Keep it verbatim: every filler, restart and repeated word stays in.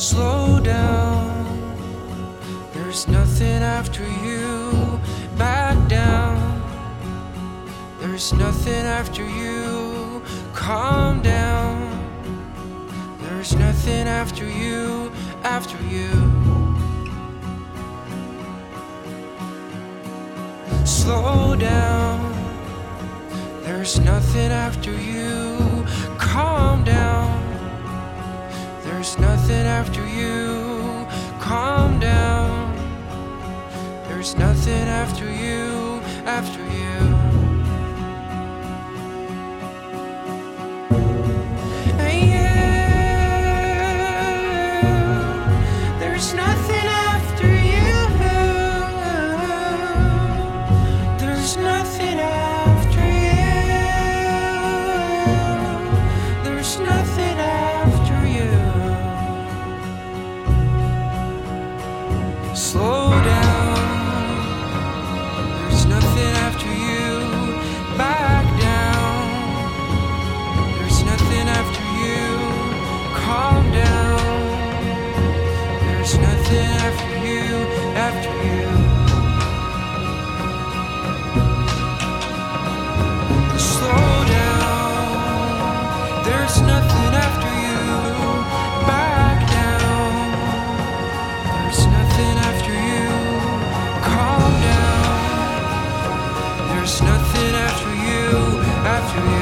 Slow down, there's nothing after you. Back down, there's nothing after you. Calm down, there's nothing after you, after you. Slow down, there's nothing after you. Calm down, there's nothing after you. Calm down, there's nothing after you, after you. And you, there's nothing after you. There's nothing after you. There's nothing after you. Slow down, there's nothing after you. Back down, there's nothing after you. Calm down, there's nothing after you, after you. Slow down, there's nothing after you. Back down, there's nothing after you. Calm down, there's nothing after you, after you.